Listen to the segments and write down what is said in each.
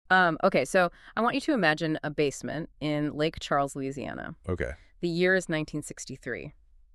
Okay, so I want you to imagine a basement in Lake Charles, Louisiana. Okay. The year is 1963.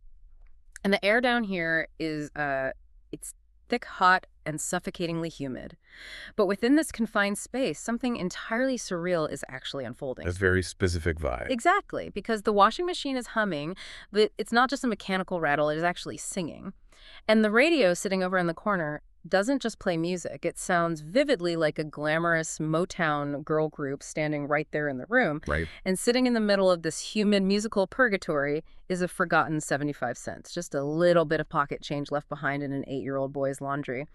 And the air down here is it's thick, hot, and suffocatingly humid. But within this confined space, something entirely surreal is actually A unfolding. very specific vibe. Exactly, because the washing machine is humming, but it's not just a mechanical rattle, it is actually singing. And the radio sitting over in the corner doesn't just play music. It sounds vividly like a glamorous Motown girl group standing right there in the room. Right. And sitting in the middle of this humid musical purgatory is a forgotten 75 cents, just a little bit of pocket change left behind in an 8-year-old boy's laundry.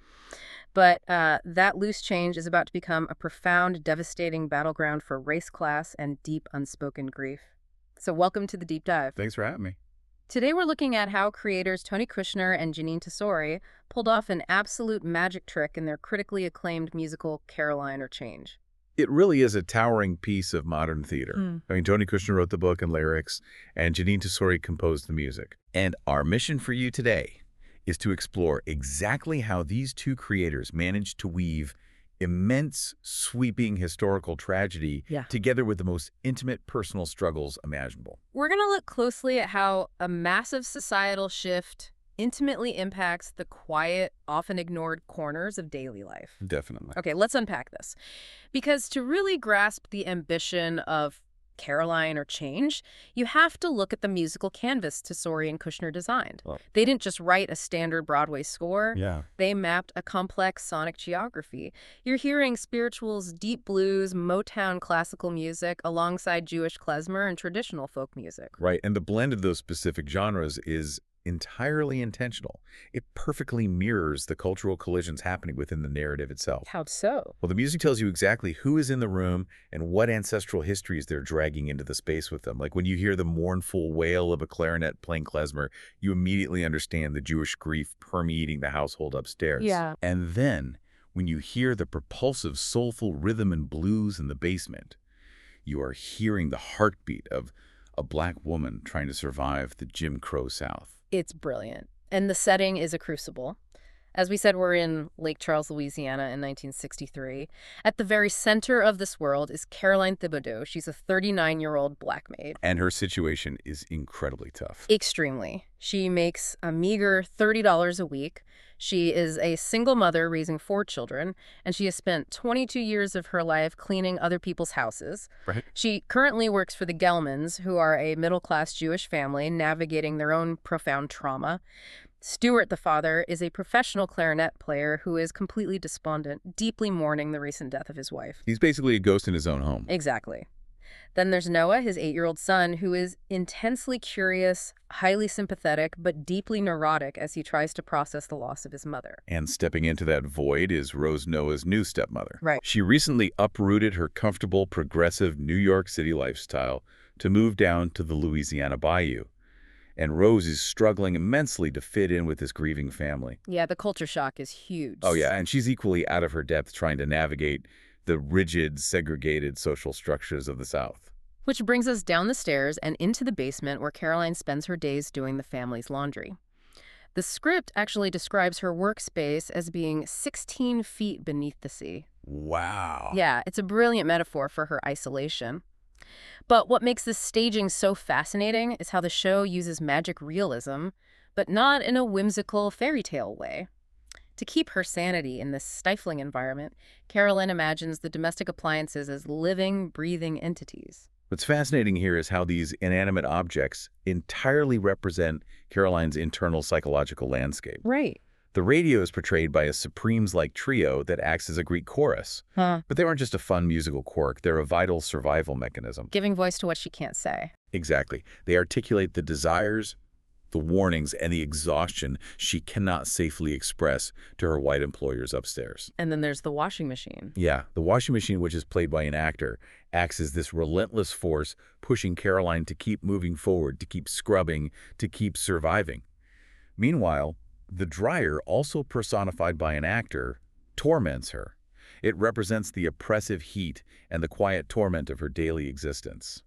But that loose change is about to become a profound, devastating battleground for race, class, and deep, unspoken grief. So welcome to the Deep Dive. Thanks for having me. Today we're looking at how creators Tony Kushner and Jeanine Tesori pulled off an absolute magic trick in their critically acclaimed musical Caroline or Change. It really is a towering piece of modern theater. I mean, Tony Kushner wrote the book and lyrics, and Jeanine Tesori composed the music. And our mission for you today is to explore exactly how these two creators managed to weave immense, sweeping historical tragedy Yeah. together with the most intimate personal struggles imaginable. We're going to look closely at how a massive societal shift intimately impacts the quiet, often ignored corners of daily life. Definitely. Okay, let's unpack this. Because to really grasp the ambition of Caroline or Change, you have to look at the musical canvas Tesori and Kushner designed. Well- They didn't just write a standard Broadway score. Yeah. They mapped a complex sonic geography. You're hearing spirituals, deep blues, Motown classical music alongside Jewish klezmer and traditional folk music. Right, and the blend of those specific genres is entirely intentional. It perfectly mirrors the cultural collisions happening within the narrative itself. How so? Well, the music tells you exactly who is in the room and what ancestral histories they're dragging into the space with them. Like when you hear the mournful wail of a clarinet playing klezmer, you immediately understand the Jewish grief permeating the household upstairs. Yeah. And then, when you hear the propulsive, soulful rhythm and blues in the basement, you are hearing the heartbeat of a black woman trying to survive the Jim Crow South. It's brilliant. And the setting is a crucible. As we said, we're in Lake Charles, Louisiana in 1963. At the very center of this world is Caroline Thibodeau. She's a 39-year-old black maid. And her situation is incredibly tough. Extremely. She makes a meager $30 a week. She is a single mother raising 4 children, and she has spent 22 years of her life cleaning other people's houses. Right. She currently works for the Gelmans, who are a middle-class Jewish family navigating their own profound trauma. Stuart, the father, is a professional clarinet player who is completely despondent, deeply mourning the recent death of his wife. He's basically a ghost in his own home. Exactly. Then there's Noah, his 8-year-old son, who is intensely curious, highly sympathetic, but deeply neurotic as he tries to process the loss of his mother. And stepping into that void is Rose Noah's new stepmother. Right. She recently uprooted her comfortable, progressive New York City lifestyle to move down to the Louisiana Bayou. And Rose is struggling immensely to fit in with this grieving family. Yeah, the culture shock is huge. Oh, yeah, and she's equally out of her depth trying to navigate the rigid, segregated social structures of the South. Which brings us down the stairs and into the basement where Caroline spends her days doing the family's laundry. The script actually describes her workspace as being 16 feet beneath the sea. Wow. Yeah, it's a brilliant metaphor for her isolation. But what makes this staging so fascinating is how the show uses magic realism, but not in a whimsical fairy tale way. To keep her sanity in this stifling environment, Carolyn imagines the domestic appliances as living, breathing entities. What's fascinating here is how these inanimate objects entirely represent Caroline's internal psychological landscape. Right. The radio is portrayed by a Supremes-like trio that acts as a Greek chorus. Huh. But they aren't just a fun musical quirk, they're a vital survival mechanism. Giving voice to what she can't say. Exactly. They articulate the desires, the warnings, and the exhaustion she cannot safely express to her white employers upstairs. And then there's the washing machine. Yeah, the washing machine, which is played by an actor, acts as this relentless force pushing Caroline to keep moving forward, to keep scrubbing, to keep surviving. Meanwhile, the dryer, also personified by an actor, torments her. It represents the oppressive heat and the quiet torment of her daily existence.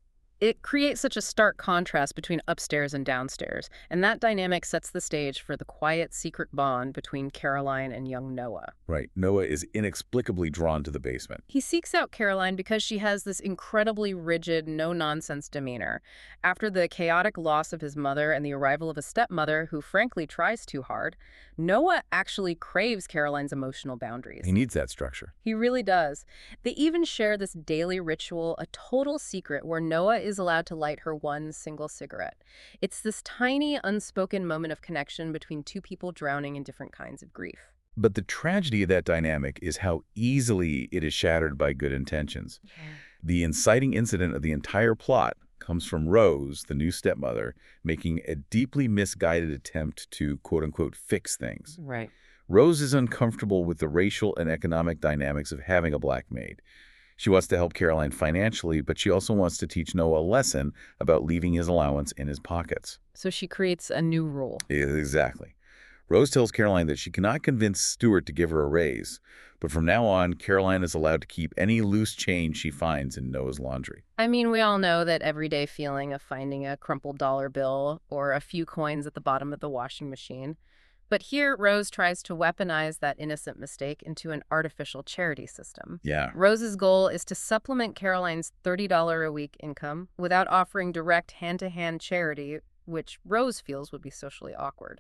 It creates such a stark contrast between upstairs and downstairs, and that dynamic sets the stage for the quiet, secret bond between Caroline and young Noah. Right. Noah is inexplicably drawn to the basement. He seeks out Caroline because she has this incredibly rigid, no-nonsense demeanor. After the chaotic loss of his mother and the arrival of a stepmother who frankly tries too hard, Noah actually craves Caroline's emotional boundaries. He needs that structure. He really does. They even share this daily ritual, a total secret, where Noah is allowed to light her one single cigarette. It's this tiny, unspoken moment of connection between two people drowning in different kinds of grief. But the tragedy of that dynamic is how easily it is shattered by good intentions. Yeah. The inciting incident of the entire plot comes from Rose, the new stepmother, making a deeply misguided attempt to, quote-unquote, fix things. Right. Rose is uncomfortable with the racial and economic dynamics of having a black maid. She wants to help Caroline financially, but she also wants to teach Noah a lesson about leaving his allowance in his pockets. So she creates a new rule. Exactly. Rose tells Caroline that she cannot convince Stuart to give her a raise, but from now on, Caroline is allowed to keep any loose change she finds in Noah's laundry. I mean, we all know that everyday feeling of finding a crumpled dollar bill or a few coins at the bottom of the washing machine. But here, Rose tries to weaponize that innocent mistake into an artificial charity system. Yeah. Rose's goal is to supplement Caroline's $30 a week income without offering direct hand-to-hand charity, which Rose feels would be socially awkward.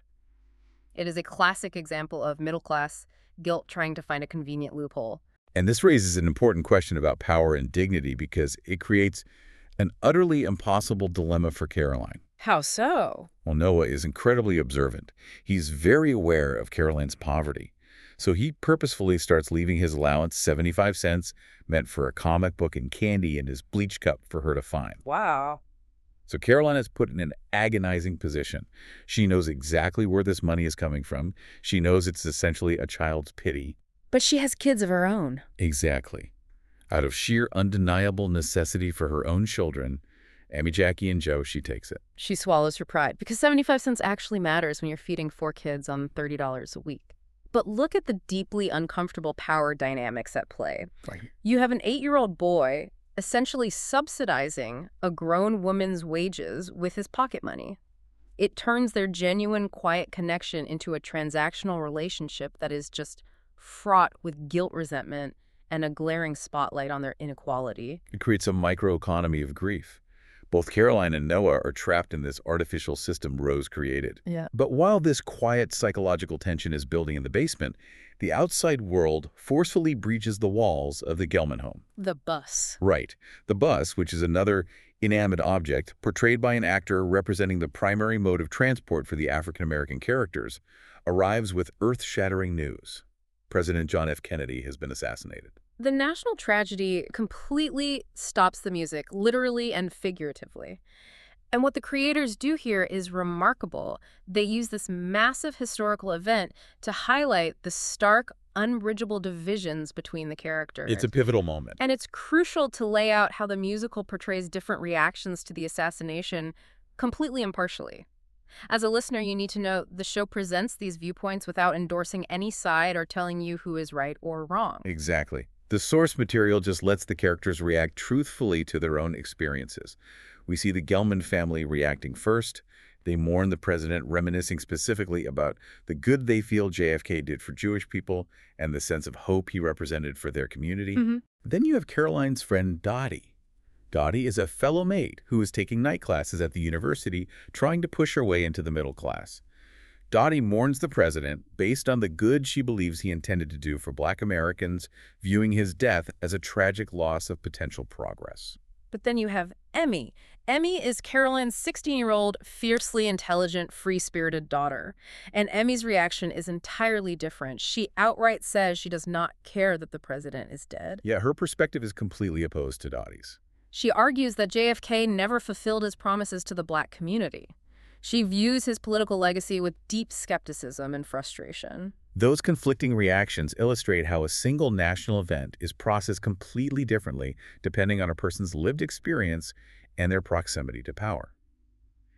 It is a classic example of middle-class guilt trying to find a convenient loophole. And this raises an important question about power and dignity because it creates an utterly impossible dilemma for Caroline. How so? Well, Noah is incredibly observant. He's very aware of Caroline's poverty. So he purposefully starts leaving his allowance 75 cents meant for a comic book and candy in his bleach cup for her to find. Wow. So Caroline is put in an agonizing position. She knows exactly where this money is coming from. She knows it's essentially a child's pity. But she has kids of her own. Exactly. Out of sheer undeniable necessity for her own children, Amy, Jackie, and Joe, she takes it. She swallows her pride because 75 cents actually matters when you're feeding 4 kids on $30 a week. But look at the deeply uncomfortable power dynamics at play. Right. You have an 8-year-old boy essentially subsidizing a grown woman's wages with his pocket money. It turns their genuine, quiet connection into a transactional relationship that is just fraught with guilt, resentment, and a glaring spotlight on their inequality. It creates a microeconomy of grief. Both Caroline and Noah are trapped in this artificial system Rose created. Yeah. But while this quiet psychological tension is building in the basement, the outside world forcefully breaches the walls of the Gelman home. The bus. Right. The bus, which is another inanimate object portrayed by an actor representing the primary mode of transport for the African-American characters, arrives with earth-shattering news. President John F. Kennedy has been assassinated. The national tragedy completely stops the music, literally and figuratively. And what the creators do here is remarkable. They use this massive historical event to highlight the stark, unbridgeable divisions between the characters. It's a pivotal moment. And it's crucial to lay out how the musical portrays different reactions to the assassination completely impartially. As a listener, you need to know the show presents these viewpoints without endorsing any side or telling you who is right or wrong. Exactly. The source material just lets the characters react truthfully to their own experiences. We see the Gelman family reacting first. They mourn the president, reminiscing specifically about the good they feel JFK did for Jewish people and the sense of hope he represented for their community. Then you have Caroline's friend Dottie. Dottie is a fellow maid who is taking night classes at the university, trying to push her way into the middle class. Dottie mourns the president based on the good she believes he intended to do for Black Americans, viewing his death as a tragic loss of potential progress. But then you have Emmy. Emmy is Caroline's 16-year-old, fiercely intelligent, free-spirited daughter. And Emmy's reaction is entirely different. She outright says she does not care that the president is dead. Yeah, her perspective is completely opposed to Dottie's. She argues that JFK never fulfilled his promises to the Black community. She views his political legacy with deep skepticism and frustration. Those conflicting reactions illustrate how a single national event is processed completely differently depending on a person's lived experience and their proximity to power.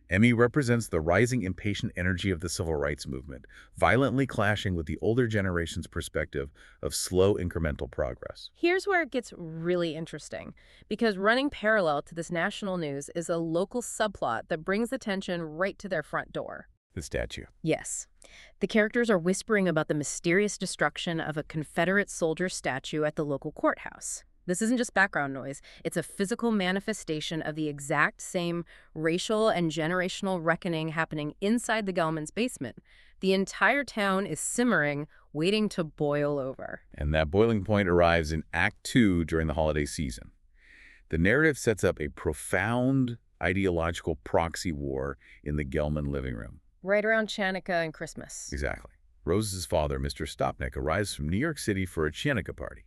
Emmy represents the rising impatient energy of the civil rights movement, violently clashing with the older generation's perspective of slow incremental progress. Here's where it gets really interesting, because running parallel to this national news is a local subplot that brings attention right to their front door. The statue. Yes. The characters are whispering about the mysterious destruction of a Confederate soldier statue at the local courthouse. This isn't just background noise. It's a physical manifestation of the exact same racial and generational reckoning happening inside the Gelman's basement. The entire town is simmering, waiting to boil over. And that boiling point arrives in Act 2 during the holiday season. The narrative sets up a profound ideological proxy war in the Gelman living room. Right around Chanukah and Christmas. Exactly. Rose's father, Mr. Stopnick, arrives from New York City for a Chanukah party.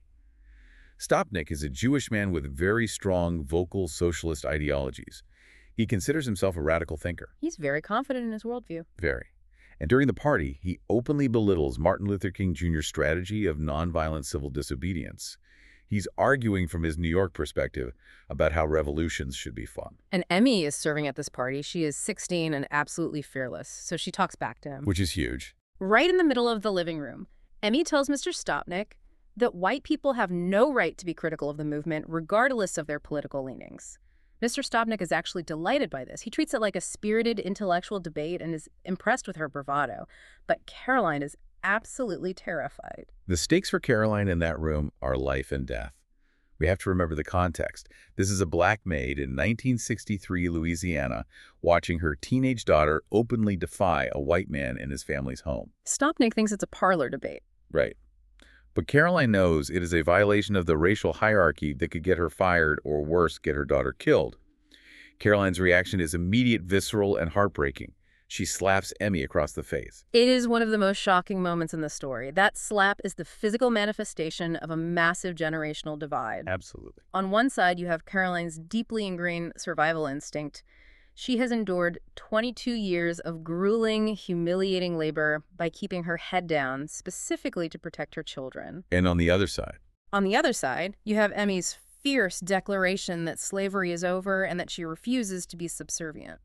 Stopnick is a Jewish man with very strong vocal socialist ideologies. He considers himself a radical thinker. He's very confident in his worldview. Very. And during the party, he openly belittles Martin Luther King Jr.'s strategy of nonviolent civil disobedience. He's arguing from his New York perspective about how revolutions should be fought. And Emmy is serving at this party. She is 16 and absolutely fearless, so she talks back to him. Which is huge. Right in the middle of the living room, Emmy tells Mr. Stopnick that white people have no right to be critical of the movement, regardless of their political leanings. Mr. Stopnick is actually delighted by this. He treats it like a spirited intellectual debate and is impressed with her bravado. But Caroline is absolutely terrified. The stakes for Caroline in that room are life and death. We have to remember the context. This is a black maid in 1963 Louisiana watching her teenage daughter openly defy a white man in his family's home. Stopnick thinks it's a parlor debate. Right. But Caroline knows it is a violation of the racial hierarchy that could get her fired or worse, get her daughter killed. Caroline's reaction is immediate, visceral, and heartbreaking. She slaps Emmy across the face. It is one of the most shocking moments in the story. That slap is the physical manifestation of a massive generational divide. Absolutely. On one side, you have Caroline's deeply ingrained survival instinct. She has endured 22 years of grueling, humiliating labor by keeping her head down, specifically to protect her children. And on the other side? On the other side, you have Emmy's fierce declaration that slavery is over and that she refuses to be subservient.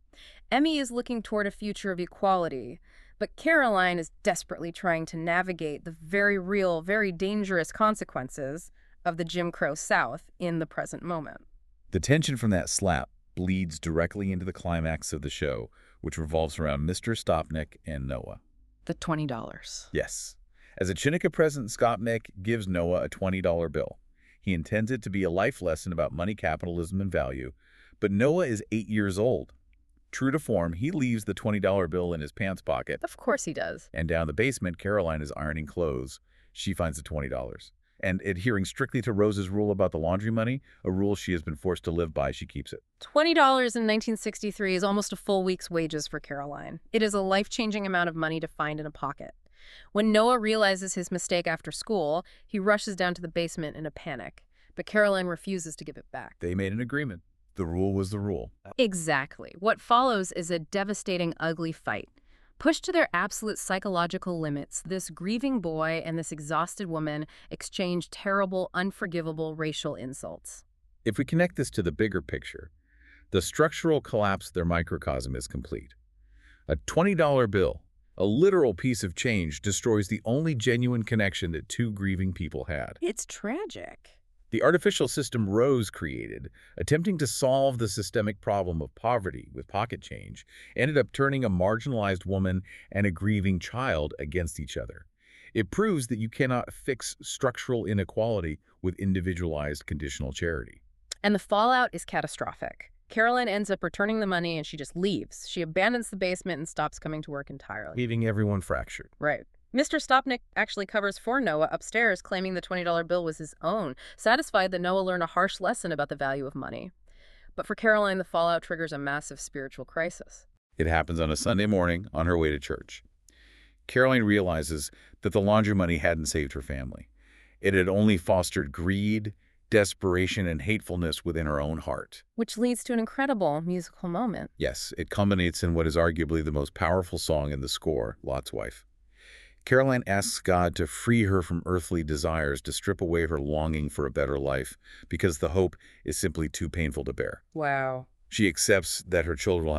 Emmy is looking toward a future of equality, but Caroline is desperately trying to navigate the very real, very dangerous consequences of the Jim Crow South in the present moment. The tension from that slap bleeds directly into the climax of the show, which revolves around Mr. Stopnick and Noah. The $20. Yes. As a Chanukah present, Stopnick gives Noah a $20 bill. He intends it to be a life lesson about money, capitalism, and value, but Noah is 8 years old. True to form, he leaves the $20 bill in his pants pocket. Of course he does. And down the basement, Caroline is ironing clothes. She finds the $20. And adhering strictly to Rose's rule about the laundry money, a rule she has been forced to live by, she keeps it. $20 in 1963 is almost a full week's wages for Caroline. It is a life-changing amount of money to find in a pocket. When Noah realizes his mistake after school, he rushes down to the basement in a panic. But Caroline refuses to give it back. They made an agreement. The rule was the rule. Exactly. What follows is a devastating, ugly fight. Pushed to their absolute psychological limits, this grieving boy and this exhausted woman exchange terrible, unforgivable racial insults. If we connect this to the bigger picture, the structural collapse of their microcosm is complete. A $20 bill, a literal piece of change, destroys the only genuine connection that two grieving people had. It's tragic. The artificial system Rose created, attempting to solve the systemic problem of poverty with pocket change, ended up turning a marginalized woman and a grieving child against each other. It proves that you cannot fix structural inequality with individualized conditional charity. And the fallout is catastrophic. Caroline ends up returning the money and she just leaves. She abandons the basement and stops coming to work entirely. Leaving everyone fractured. Right. Mr. Stopnick actually covers for Noah upstairs, claiming the $20 bill was his own, satisfied that Noah learned a harsh lesson about the value of money. But for Caroline, the fallout triggers a massive spiritual crisis. It happens on a Sunday morning on her way to church. Caroline realizes that the laundry money hadn't saved her family. It had only fostered greed, desperation, and hatefulness within her own heart. Which leads to an incredible musical moment. Yes, it culminates in what is arguably the most powerful song in the score, Lot's Wife. Caroline asks God to free her from earthly desires, to strip away her longing for a better life, because the hope is simply too painful to bear. Wow. She accepts that her children will have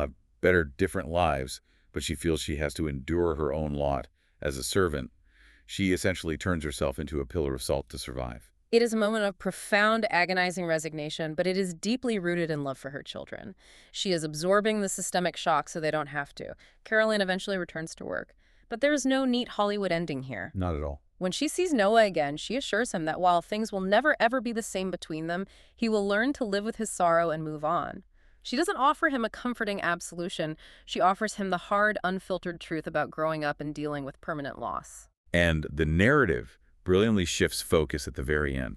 better, different lives, but she feels she has to endure her own lot as a servant. She essentially turns herself into a pillar of salt to survive. It is a moment of profound, agonizing resignation, but it is deeply rooted in love for her children. She is absorbing the systemic shock so they don't have to. Caroline eventually returns to work. But there is no neat Hollywood ending here. Not at all. When she sees Noah again, she assures him that while things will never ever be the same between them, he will learn to live with his sorrow and move on. She doesn't offer him a comforting absolution. She offers him the hard, unfiltered truth about growing up and dealing with permanent loss. And the narrative brilliantly shifts focus at the very end.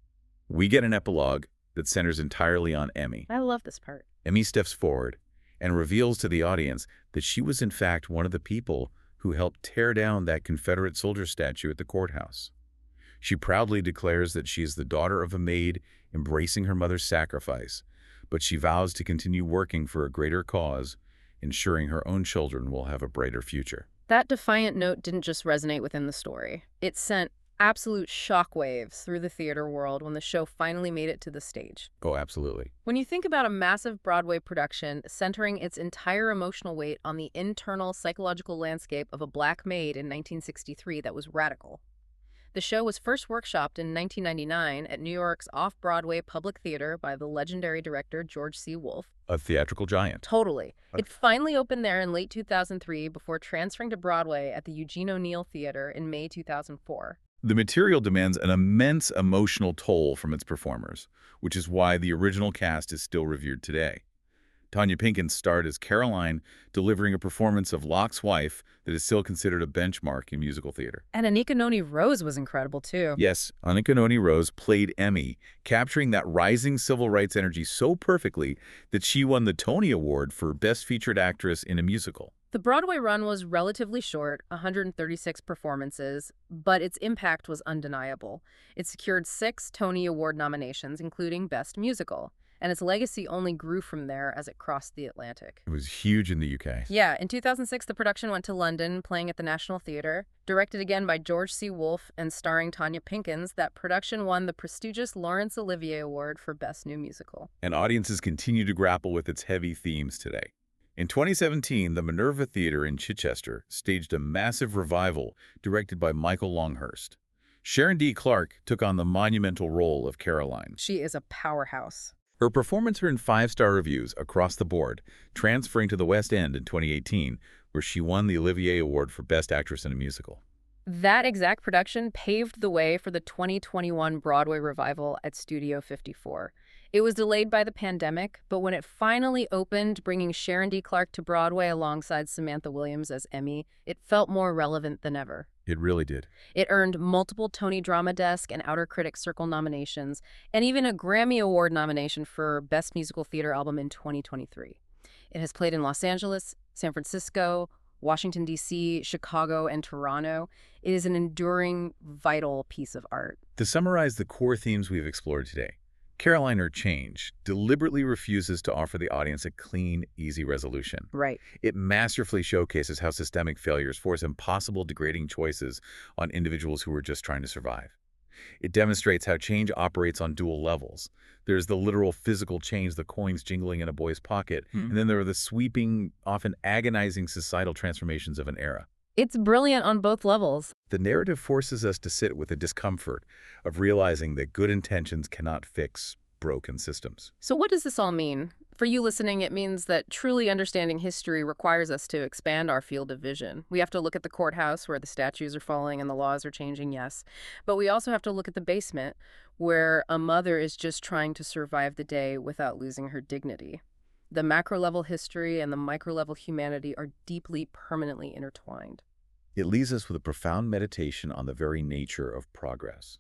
We get an epilogue that centers entirely on Emmy. I love this part. Emmy steps forward and reveals to the audience that she was in fact one of the people who helped tear down that Confederate soldier statue at the courthouse. She proudly declares that she is the daughter of a maid embracing her mother's sacrifice, but she vows to continue working for a greater cause, ensuring her own children will have a brighter future. That defiant note didn't just resonate within the story. It sent absolute shockwaves through the theater world when the show finally made it to the stage. Oh, absolutely. When you think about a massive Broadway production centering its entire emotional weight on the internal psychological landscape of a black maid in 1963, that was radical. The show was first workshopped in 1999 at New York's off-Broadway Public Theater by the legendary director George C. Wolfe. A theatrical giant. Totally. It finally opened there in late 2003 before transferring to Broadway at the Eugene O'Neill Theater in May 2004. The material demands an immense emotional toll from its performers, which is why the original cast is still revered today. Tonya Pinkins starred as Caroline, delivering a performance of Locke's wife that is still considered a benchmark in musical theater. And Anika Noni Rose was incredible, too. Yes, Anika Noni Rose played Emmy, capturing that rising civil rights energy so perfectly that she won the Tony Award for Best Featured Actress in a Musical. The Broadway run was relatively short, 136 performances, but its impact was undeniable. It secured 6 Tony Award nominations, including Best Musical, and its legacy only grew from there as it crossed the Atlantic. It was huge in the UK. Yeah, in 2006, the production went to London, playing at the National Theatre. Directed again by George C. Wolfe and starring Tonya Pinkins, that production won the prestigious Laurence Olivier Award for Best New Musical. And audiences continue to grapple with its heavy themes today. In 2017, the Minerva Theatre in Chichester staged a massive revival directed by Michael Longhurst. Sharon D. Clarke took on the monumental role of Caroline. She is a powerhouse. Her performance earned 5-star reviews across the board, transferring to the West End in 2018, where she won the Olivier Award for Best Actress in a Musical. That exact production paved the way for the 2021 Broadway revival at Studio 54. It was delayed by the pandemic, but when it finally opened, bringing Sharon D. Clarke to Broadway alongside Samantha Williams as Emmy, it felt more relevant than ever. It really did. It earned multiple Tony Drama Desk and Outer Critics Circle nominations, and even a Grammy Award nomination for Best Musical Theater Album in 2023. It has played in Los Angeles, San Francisco, Washington, D.C., Chicago, and Toronto. It is an enduring, vital piece of art. To summarize the core themes we've explored today, Caroline, or Change, deliberately refuses to offer the audience a clean, easy resolution. Right. It masterfully showcases how systemic failures force impossible, degrading choices on individuals who are just trying to survive. It demonstrates how change operates on dual levels. There's the literal physical change, the coins jingling in a boy's pocket, and then there are the sweeping, often agonizing societal transformations of an era. It's brilliant on both levels. The narrative forces us to sit with the discomfort of realizing that good intentions cannot fix broken systems. So what does this all mean? For you listening, it means that truly understanding history requires us to expand our field of vision. We have to look at the courthouse where the statues are falling and the laws are changing, yes. But we also have to look at the basement where a mother is just trying to survive the day without losing her dignity. The macro-level history and the micro-level humanity are deeply, permanently intertwined. It leaves us with a profound meditation on the very nature of progress.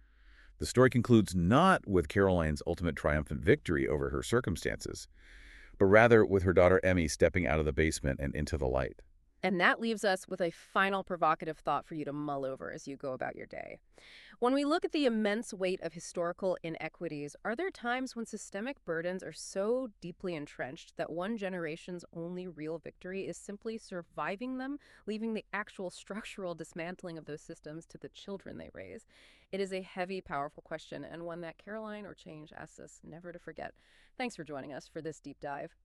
The story concludes not with Caroline's ultimate triumphant victory over her circumstances, but rather with her daughter Emmy stepping out of the basement and into the light. And that leaves us with a final provocative thought for you to mull over as you go about your day. When we look at the immense weight of historical inequities, are there times when systemic burdens are so deeply entrenched that one generation's only real victory is simply surviving them, leaving the actual structural dismantling of those systems to the children they raise? It is a heavy, powerful question, and one that Caroline, or Change, asks us never to forget. Thanks for joining us for this deep dive.